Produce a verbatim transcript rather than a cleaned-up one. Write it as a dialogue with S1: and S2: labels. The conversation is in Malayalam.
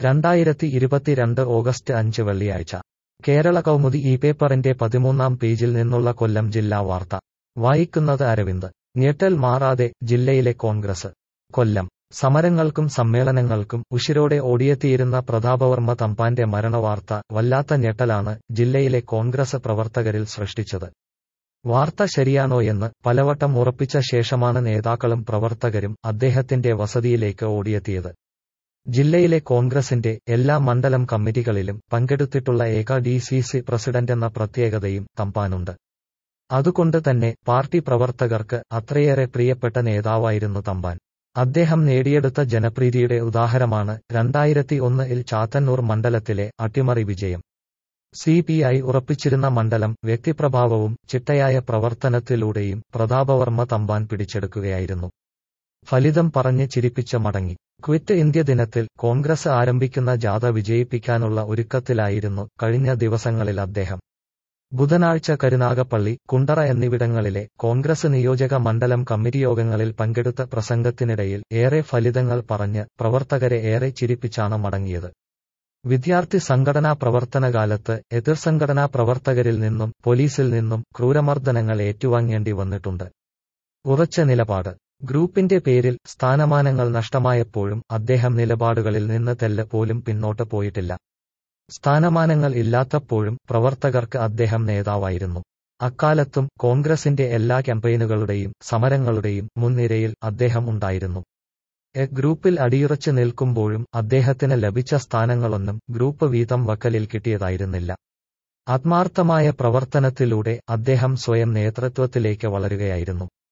S1: രണ്ടായിരത്തി ഇരുപത്തിരണ്ട് ഓഗസ്റ്റ് അഞ്ച് വെള്ളിയാഴ്ച കേരള കൗമുദി ഈ പേപ്പറിന്റെ പതിമൂന്നാം പേജിൽ നിന്നുള്ള കൊല്ലം ജില്ലാ വാർത്ത വായിക്കുന്നത് അരവിന്ദ്. ഞെട്ടൽ മാറാതെ ജില്ലയിലെ കോൺഗ്രസ്. കൊല്ലം സമരങ്ങൾക്കും സമ്മേളനങ്ങൾക്കും ഉശിരോടെ ഓടിയെത്തിയിരുന്ന പ്രതാപവർമ്മ തമ്പാന്റെ മരണവാർത്ത വല്ലാത്ത ഞെട്ടലാണ് ജില്ലയിലെ കോൺഗ്രസ് പ്രവർത്തകരിൽ സൃഷ്ടിച്ചത്. വാർത്ത ശരിയാണോയെന്ന് പലവട്ടം ഉറപ്പിച്ച ശേഷമാണ് നേതാക്കളും പ്രവർത്തകരും അദ്ദേഹത്തിന്റെ വസതിയിലേക്ക് ഓടിയെത്തിയത്. ജില്ലയിലെ കോൺഗ്രസിന്റെ എല്ലാ മണ്ഡലം കമ്മിറ്റികളിലും പങ്കെടുത്തിട്ടുള്ള ഏക ഡി സി സി പ്രസിഡന്റെന്ന പ്രത്യേകതയും തമ്പാനുണ്ട്. അതുകൊണ്ട് തന്നെ പാർട്ടി പ്രവർത്തകർക്ക് അത്രയേറെ പ്രിയപ്പെട്ട നേതാവായിരുന്നു തമ്പാൻ. അദ്ദേഹം നേടിയെടുത്ത ജനപ്രീതിയുടെ ഉദാഹരണമാണ് രണ്ടായിരത്തി ഒന്നിൽ ചാത്തന്നൂർ മണ്ഡലത്തിലെ അട്ടിമറി വിജയം. സി പി ഐ ഉറപ്പിച്ചിരുന്ന മണ്ഡലം വ്യക്തിപ്രഭാവവും ചിട്ടയായ പ്രവർത്തനത്തിലൂടെയും പ്രതാപവർമ്മ തമ്പാൻ പിടിച്ചെടുക്കുകയായിരുന്നു. ഫലിതം പറഞ്ഞ് ചിരിപ്പിച്ച മടങ്ങി. ക്വിറ്റ് ഇന്ത്യ ദിനത്തിൽ കോൺഗ്രസ് ആരംഭിക്കുന്ന ജാഥ വിജയിപ്പിക്കാനുള്ള ഒരുക്കത്തിലായിരുന്നു കഴിഞ്ഞ ദിവസങ്ങളിൽ അദ്ദേഹം. ബുധനാഴ്ച കരുനാഗപ്പള്ളി, കുണ്ടറ എന്നിവിടങ്ങളിലെ കോൺഗ്രസ് നിയോജക മണ്ഡലം കമ്മിറ്റി യോഗങ്ങളിൽ പങ്കെടുത്ത പ്രസംഗത്തിനിടയിൽ ഏറെ ഫലിതങ്ങൾ പറഞ്ഞ് പ്രവർത്തകരെ ഏറെ ചിരിപ്പിച്ചാണ് മടങ്ങിയത്. വിദ്യാർത്ഥി സംഘടനാ പ്രവർത്തനകാലത്ത് എതിർസംഘടനാ പ്രവർത്തകരിൽ നിന്നും പോലീസിൽ നിന്നും ക്രൂരമർദ്ദനങ്ങൾ ഏറ്റുവാങ്ങേണ്ടി വന്നിട്ടുണ്ട്. ഉറച്ച നിലപാട്. ഗ്രൂപ്പിന്റെ പേരിൽ സ്ഥാനമാനങ്ങൾ നഷ്ടമായപ്പോഴും അദ്ദേഹം നിലപാടുകളിൽ നിന്ന് തെല്ല് പോലും പിന്നോട്ട് പോയിട്ടില്ല. സ്ഥാനമാനങ്ങൾ ഇല്ലാത്തപ്പോഴും പ്രവർത്തകർക്ക് അദ്ദേഹം നേതാവായിരുന്നു. അക്കാലത്തും കോൺഗ്രസിന്റെ എല്ലാ ക്യാമ്പയിനുകളുടെയും സമരങ്ങളുടെയും മുൻനിരയിൽ അദ്ദേഹം ഉണ്ടായിരുന്നു. എ ഗ്രൂപ്പിൽ അടിയുറച്ചു നിൽക്കുമ്പോഴും അദ്ദേഹത്തിന് ലഭിച്ച സ്ഥാനങ്ങളൊന്നും ഗ്രൂപ്പ് വീതം വക്കലിൽ കിട്ടിയതായിരുന്നില്ല. ആത്മാർത്ഥമായ പ്രവർത്തനത്തിലൂടെ അദ്ദേഹം സ്വയം നേതൃത്വത്തിലേക്ക് വളരുകയായിരുന്നു.